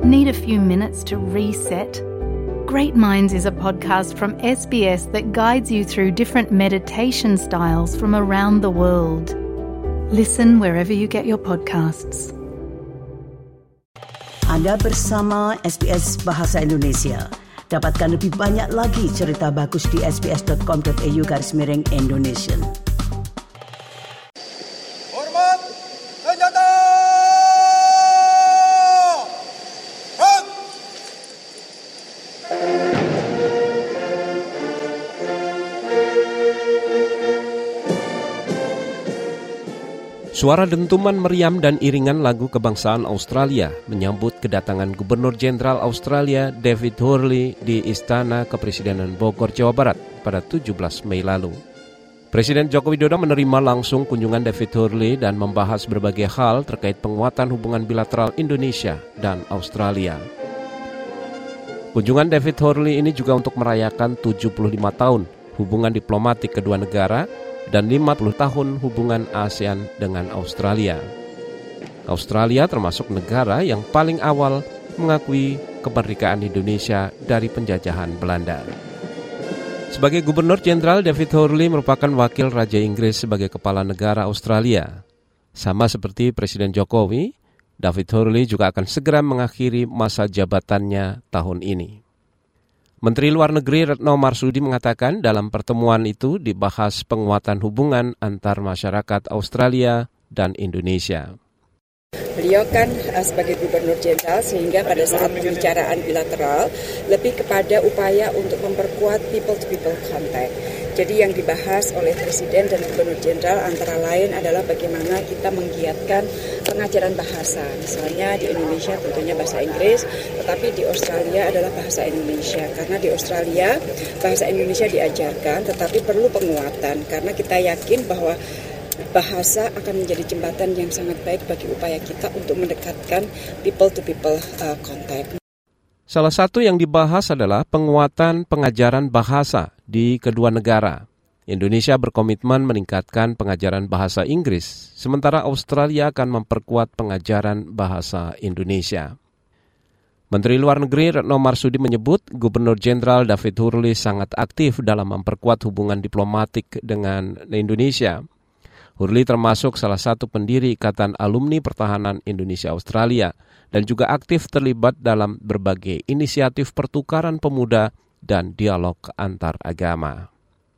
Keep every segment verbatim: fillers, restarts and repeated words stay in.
Need a few minutes to reset? Great Minds is a podcast from S B S that guides you through different meditation styles from around the world. Listen wherever you get your podcasts. Anda bersama S B S Bahasa Indonesia. Dapatkan lebih banyak lagi cerita bagus di sbs.com.au garis miring Indonesian. Hormat senjata! Run! Suara dentuman meriam dan iringan lagu kebangsaan Australia menyambut kedatangan Gubernur Jenderal Australia David Hurley di Istana Kepresidenan Bogor, Jawa Barat pada tujuh belas Mei lalu. Presiden Joko Widodo menerima langsung kunjungan David Hurley dan membahas berbagai hal terkait penguatan hubungan bilateral Indonesia dan Australia. Kunjungan David Hurley ini juga untuk merayakan tujuh puluh lima tahun hubungan diplomatik kedua negara dan lima puluh tahun hubungan ASEAN dengan Australia. Australia termasuk negara yang paling awal mengakui kemerdekaan Indonesia dari penjajahan Belanda. Sebagai Gubernur Jenderal, David Hurley merupakan wakil Raja Inggris sebagai kepala negara Australia. Sama seperti Presiden Jokowi, David Hurley juga akan segera mengakhiri masa jabatannya tahun ini. Menteri Luar Negeri Retno Marsudi mengatakan dalam pertemuan itu dibahas penguatan hubungan antar masyarakat Australia dan Indonesia. Beliau kan uh, sebagai Gubernur Jenderal sehingga pada saat pembicaraan bilateral lebih kepada upaya untuk memperkuat people-to-people contact. Jadi yang dibahas oleh Presiden dan Gubernur Jenderal antara lain adalah bagaimana kita menggiatkan pengajaran bahasa. Misalnya di Indonesia tentunya bahasa Inggris, tetapi di Australia adalah bahasa Indonesia. Karena di Australia bahasa Indonesia diajarkan, tetapi perlu penguatan. Karena kita yakin bahwa bahasa akan menjadi jembatan yang sangat baik bagi upaya kita untuk mendekatkan people-to-people uh, contact. Salah satu yang dibahas adalah penguatan pengajaran bahasa di kedua negara. Indonesia berkomitmen meningkatkan pengajaran bahasa Inggris, sementara Australia akan memperkuat pengajaran bahasa Indonesia. Menteri Luar Negeri Retno Marsudi menyebut Gubernur Jenderal David Hurley sangat aktif dalam memperkuat hubungan diplomatik dengan Indonesia. Hurley termasuk salah satu pendiri Ikatan Alumni Pertahanan Indonesia Australia dan juga aktif terlibat dalam berbagai inisiatif pertukaran pemuda dan dialog antar agama.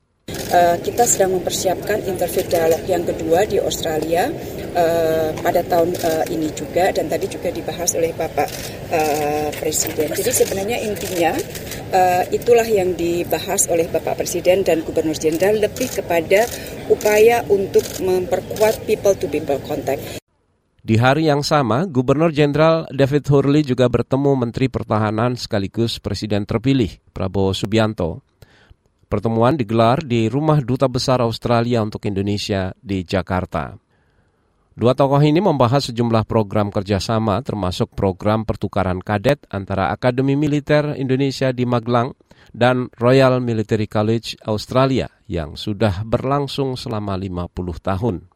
Uh, kita sedang mempersiapkan interfaith dialog yang kedua di Australia uh, pada tahun uh, ini juga, dan tadi juga dibahas oleh Bapak uh, Presiden. Jadi sebenarnya intinya uh, itulah yang dibahas oleh Bapak Presiden dan Gubernur Jenderal, lebih kepada upaya untuk memperkuat people-to-people contact. Di hari yang sama, Gubernur Jenderal David Hurley juga bertemu Menteri Pertahanan sekaligus Presiden terpilih Prabowo Subianto. Pertemuan digelar di Rumah Duta Besar Australia untuk Indonesia di Jakarta. Dua tokoh ini membahas sejumlah program kerjasama termasuk program pertukaran kadet antara Akademi Militer Indonesia di Magelang dan Royal Military College Australia yang sudah berlangsung selama lima puluh tahun.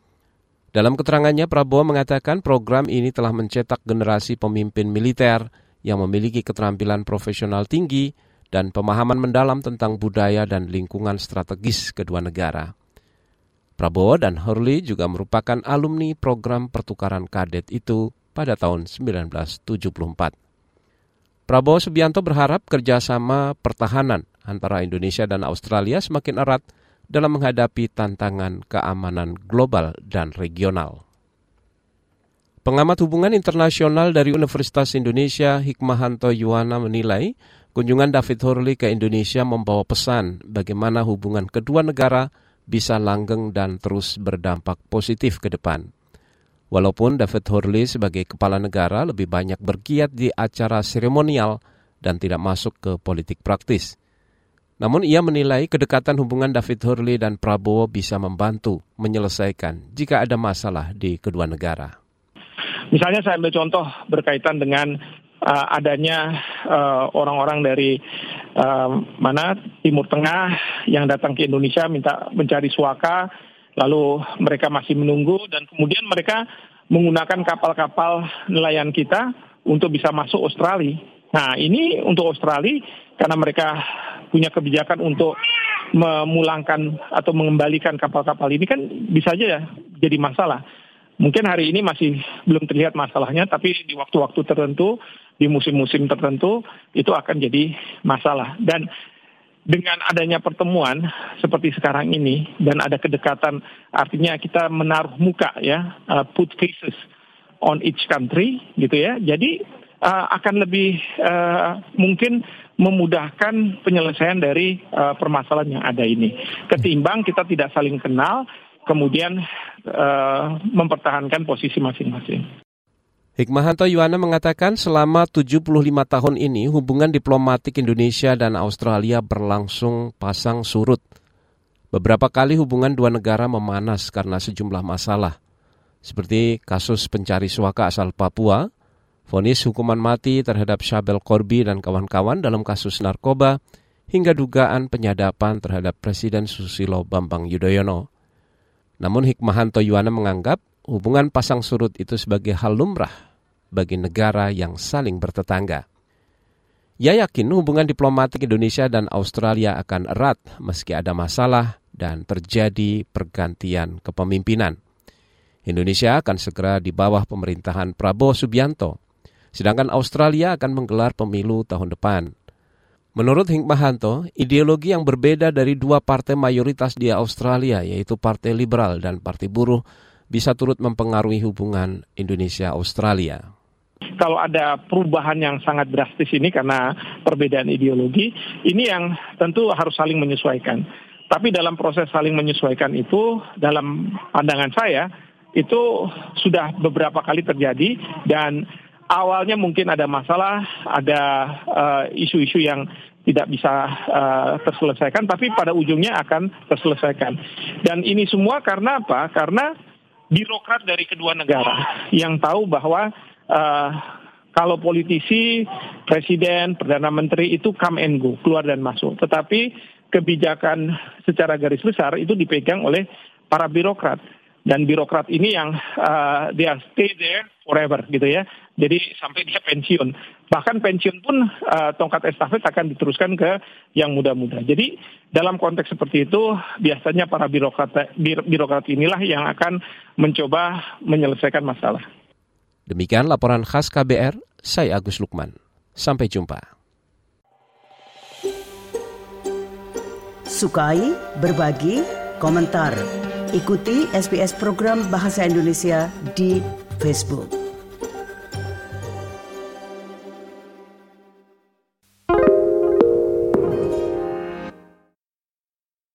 Dalam keterangannya, Prabowo mengatakan program ini telah mencetak generasi pemimpin militer yang memiliki keterampilan profesional tinggi dan pemahaman mendalam tentang budaya dan lingkungan strategis kedua negara. Prabowo dan Hurley juga merupakan alumni program pertukaran kadet itu pada tahun sembilan belas tujuh puluh empat. Prabowo Subianto berharap kerjasama pertahanan antara Indonesia dan Australia semakin erat dalam menghadapi tantangan keamanan global dan regional. Pengamat hubungan internasional dari Universitas Indonesia, Hikmahanto Yuwana, menilai kunjungan David Hurley ke Indonesia membawa pesan bagaimana hubungan kedua negara bisa langgeng dan terus berdampak positif ke depan. Walaupun David Hurley sebagai kepala negara lebih banyak bergiat di acara seremonial dan tidak masuk ke politik praktis. Namun ia menilai kedekatan hubungan David Hurley dan Prabowo bisa membantu menyelesaikan jika ada masalah di kedua negara. Misalnya saya ambil contoh berkaitan dengan uh, adanya uh, orang-orang dari uh, mana Timur Tengah yang datang ke Indonesia minta mencari suaka, lalu mereka masih menunggu dan kemudian mereka menggunakan kapal-kapal nelayan kita untuk bisa masuk Australia. Nah, ini untuk Australia karena mereka punya kebijakan untuk memulangkan atau mengembalikan kapal-kapal ini kan bisa aja ya jadi masalah. Mungkin hari ini masih belum terlihat masalahnya, tapi di waktu-waktu tertentu, di musim-musim tertentu, itu akan jadi masalah. Dan dengan adanya pertemuan seperti sekarang ini, dan ada kedekatan, artinya kita menaruh muka ya, uh, put faces on each country, gitu ya. Jadi uh, akan lebih uh, mungkin memudahkan penyelesaian dari uh, permasalahan yang ada ini. Ketimbang kita tidak saling kenal, kemudian uh, mempertahankan posisi masing-masing. Hikmahanto Yuwana mengatakan selama tujuh puluh lima tahun ini hubungan diplomatik Indonesia dan Australia berlangsung pasang surut. Beberapa kali hubungan dua negara memanas karena sejumlah masalah, seperti kasus pencari suaka asal Papua, vonis hukuman mati terhadap Syabel Korbi dan kawan-kawan dalam kasus narkoba, hingga dugaan penyadapan terhadap Presiden Susilo Bambang Yudhoyono. Namun Hikmahanto Yuwana menganggap hubungan pasang surut itu sebagai hal lumrah bagi negara yang saling bertetangga. Ia yakin hubungan diplomatik Indonesia dan Australia akan erat meski ada masalah dan terjadi pergantian kepemimpinan. Indonesia akan segera di bawah pemerintahan Prabowo Subianto, sedangkan Australia akan menggelar pemilu tahun depan. Menurut Hikmahanto, ideologi yang berbeda dari dua partai mayoritas di Australia, yaitu Partai Liberal dan Partai Buruh, bisa turut mempengaruhi hubungan Indonesia-Australia. Kalau ada perubahan yang sangat drastis ini karena perbedaan ideologi, ini yang tentu harus saling menyesuaikan. Tapi dalam proses saling menyesuaikan itu, dalam pandangan saya, itu sudah beberapa kali terjadi dan awalnya mungkin ada masalah, ada uh, isu-isu yang tidak bisa uh, terselesaikan, tapi pada ujungnya akan terselesaikan. Dan ini semua karena apa? Karena birokrat dari kedua negara yang tahu bahwa uh, kalau politisi, presiden, perdana menteri itu come and go, keluar dan masuk. Tetapi kebijakan secara garis besar itu dipegang oleh para birokrat. Dan birokrat ini yang uh, dia stay there forever gitu ya. Jadi sampai dia pensiun. Bahkan pensiun pun uh, tongkat estafet akan diteruskan ke yang muda-muda. Jadi dalam konteks seperti itu biasanya para birokrat bir, birokrat inilah yang akan mencoba menyelesaikan masalah. Demikian laporan khas K B R, saya Agus Lukman. Sampai jumpa. Sukai, berbagi, komentar. Ikuti S B S program Bahasa Indonesia di Facebook.